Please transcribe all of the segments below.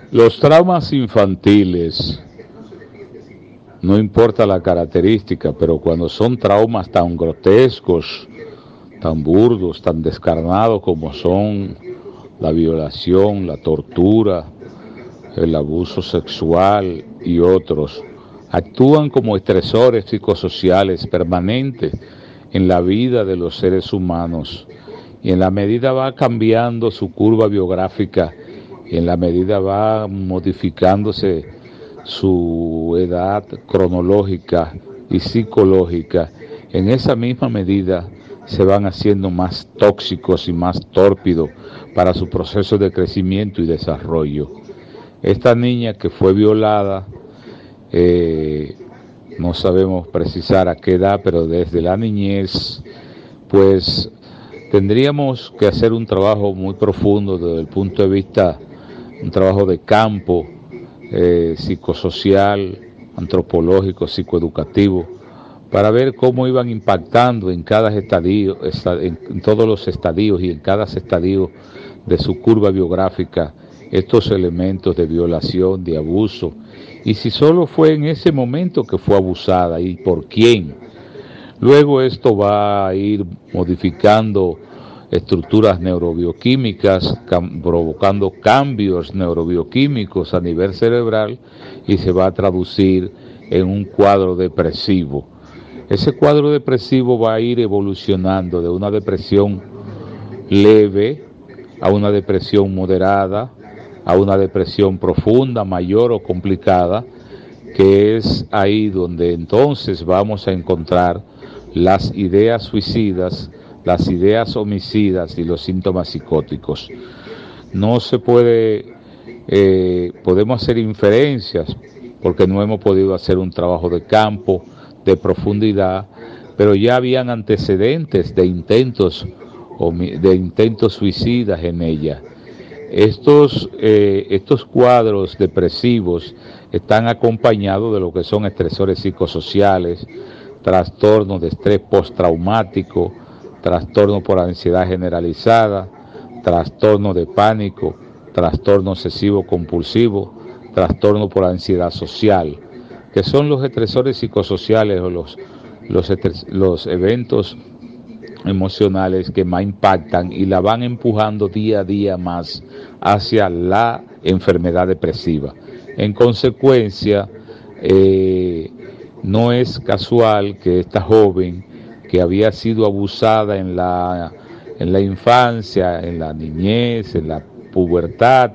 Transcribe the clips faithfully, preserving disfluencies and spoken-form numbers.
Los traumas infantiles, no importa la característica, pero cuando son traumas tan grotescos, tan burdos, tan descarnados como son la violación, la tortura, el abuso sexual y otros, actúan como estresores psicosociales permanentes en la vida de los seres humanos y en la medida va cambiando su curva biográfica, y en la medida va modificándose su edad cronológica y psicológica, en esa misma medida se van haciendo más tóxicos y más tórpidos para su proceso de crecimiento y desarrollo. Esta niña que fue violada, eh, no sabemos precisar a qué edad, pero desde la niñez, pues tendríamos que hacer un trabajo muy profundo desde el punto de vista, un trabajo de campo, eh, psicosocial, antropológico, psicoeducativo, para ver cómo iban impactando en cada estadio, en todos los estadios y en cada estadio de su curva biográfica estos elementos de violación, de abuso, y si solo fue en ese momento que fue abusada y por quién. Luego esto va a ir modificando estructuras neurobioquímicas, cam provocando cambios neurobioquímicos a nivel cerebral y se va a traducir en un cuadro depresivo. Ese cuadro depresivo va a ir evolucionando de una depresión leve a una depresión moderada, a una depresión profunda, mayor o complicada, que es ahí donde entonces vamos a encontrar las ideas suicidas, las ideas homicidas y los síntomas psicóticos. No se puede, eh, podemos hacer inferencias porque no hemos podido hacer un trabajo de campo, de profundidad, pero ya habían antecedentes de intentos, de intentos suicidas en ella. Estos, eh, estos cuadros depresivos están acompañados de lo que son estresores psicosociales, trastornos de estrés postraumático, trastorno por ansiedad generalizada, trastorno de pánico, trastorno obsesivo compulsivo, trastorno por ansiedad social, que son los estresores psicosociales o los, los, estres, los eventos emocionales que más impactan y la van empujando día a día más hacia la enfermedad depresiva. En consecuencia, eh, no es casual que esta joven que había sido abusada en la, en la infancia, en la niñez, en la pubertad,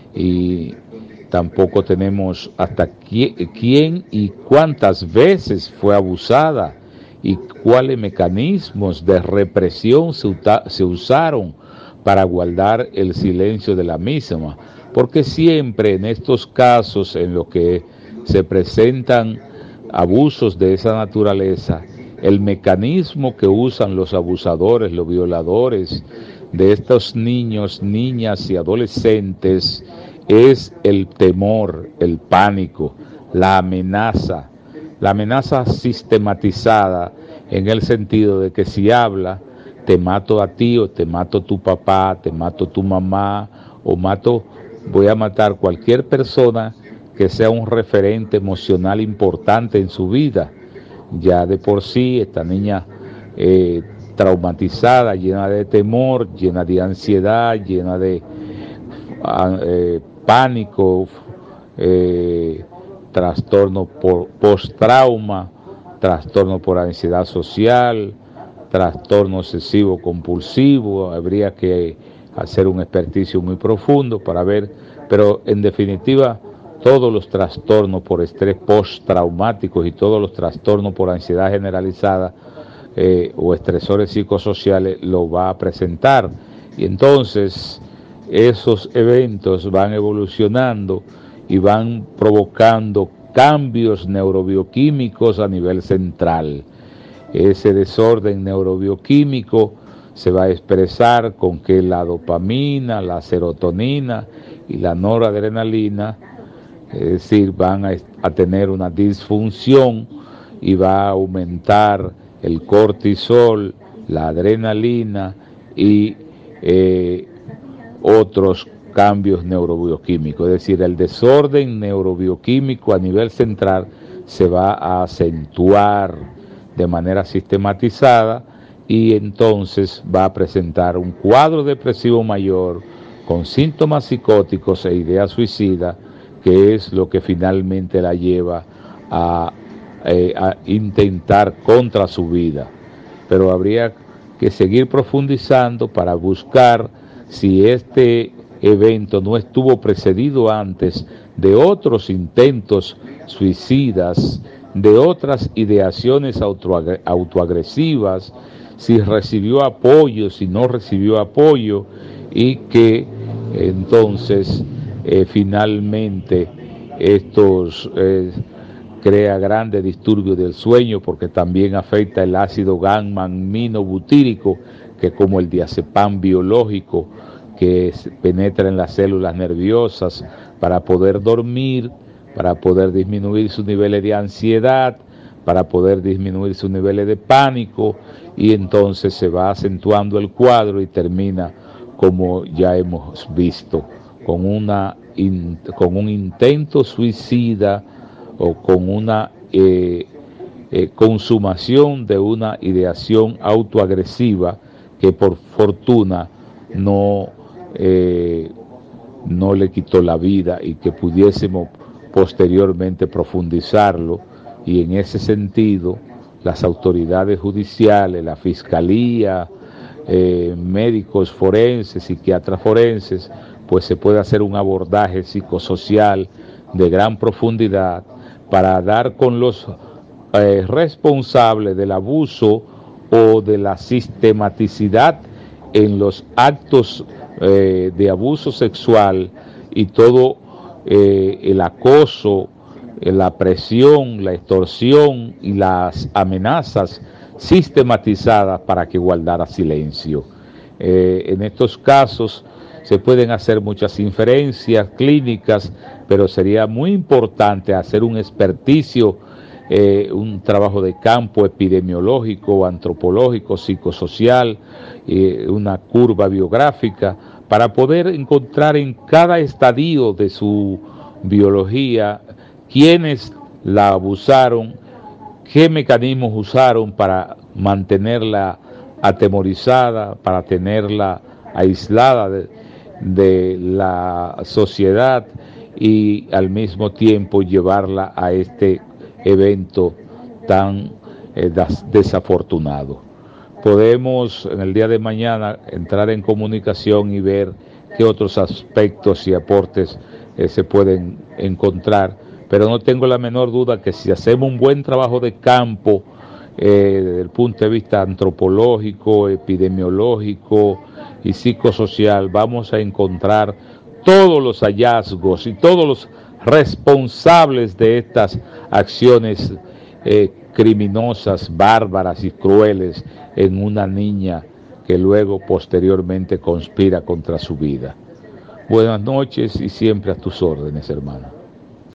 y tampoco tenemos hasta quién y cuántas veces fue abusada y cuáles mecanismos de represión se, se usaron para guardar el silencio de la misma, porque siempre en estos casos en los que se presentan abusos de esa naturaleza, el mecanismo que usan los abusadores, los violadores de estos niños, niñas y adolescentes es el temor, el pánico, la amenaza, la amenaza sistematizada en el sentido de que si habla, te mato a ti o te mato a tu papá, te mato a tu mamá o mato, voy a matar cualquier persona que sea un referente emocional importante en su vida. Ya de por sí esta niña eh, traumatizada, llena de temor, llena de ansiedad, llena de eh, pánico, eh, trastorno por post-trauma, trastorno por ansiedad social, trastorno obsesivo compulsivo. Habría que hacer un experticio muy profundo para ver, pero en definitiva todos los trastornos por estrés postraumáticos y todos los trastornos por ansiedad generalizada eh, o estresores psicosociales lo va a presentar. Y entonces esos eventos van evolucionando y van provocando cambios neurobioquímicos a nivel central. Ese desorden neurobioquímico se va a expresar con que la dopamina, la serotonina y la noradrenalina, es decir, van a, a tener una disfunción y va a aumentar el cortisol, la adrenalina y eh, otros cambios neurobioquímicos, es decir, el desorden neurobioquímico a nivel central se va a acentuar de manera sistematizada y entonces va a presentar un cuadro depresivo mayor con síntomas psicóticos e ideas suicidas, que es lo que finalmente la lleva a, eh, a intentar contra su vida. Pero habría que seguir profundizando para buscar si este evento no estuvo precedido antes de otros intentos suicidas, de otras ideaciones autoagresivas, si recibió apoyo, si no recibió apoyo, y que entonces eh, finalmente estos eh, crea grandes disturbios del sueño, porque también afecta el ácido gamma-aminobutírico, que como el diazepam biológico, que penetra en las células nerviosas para poder dormir, para poder disminuir sus niveles de ansiedad, para poder disminuir sus niveles de pánico, y entonces se va acentuando el cuadro y termina, como ya hemos visto, con, una, con un intento suicida o con una eh, eh, consumación de una ideación autoagresiva que por fortuna no, eh, no le quitó la vida, y que pudiésemos posteriormente profundizarlo, y en ese sentido las autoridades judiciales, la fiscalía, eh, médicos forenses, psiquiatras forenses, pues se puede hacer un abordaje psicosocial de gran profundidad para dar con los eh, responsables del abuso o de la sistematicidad en los actos eh, de abuso sexual y todo eh, el acoso, eh, la presión, la extorsión y las amenazas sistematizadas para que guardara silencio. Eh, en estos casos se pueden hacer muchas inferencias clínicas, pero sería muy importante hacer un experticio, eh, un trabajo de campo epidemiológico, antropológico, psicosocial, eh, una curva biográfica, para poder encontrar en cada estadio de su biología quiénes la abusaron, qué mecanismos usaron para mantenerla atemorizada, para tenerla aislada de, de la sociedad, y al mismo tiempo llevarla a este evento tan eh, desafortunado. Podemos en el día de mañana entrar en comunicación y ver qué otros aspectos y aportes eh, se pueden encontrar, pero no tengo la menor duda que si hacemos un buen trabajo de campo eh, desde el punto de vista antropológico, epidemiológico y psicosocial, vamos a encontrar todos los hallazgos y todos los responsables de estas acciones eh, criminosas, bárbaras y crueles en una niña que luego posteriormente conspira contra su vida. Buenas noches y siempre a tus órdenes, hermano.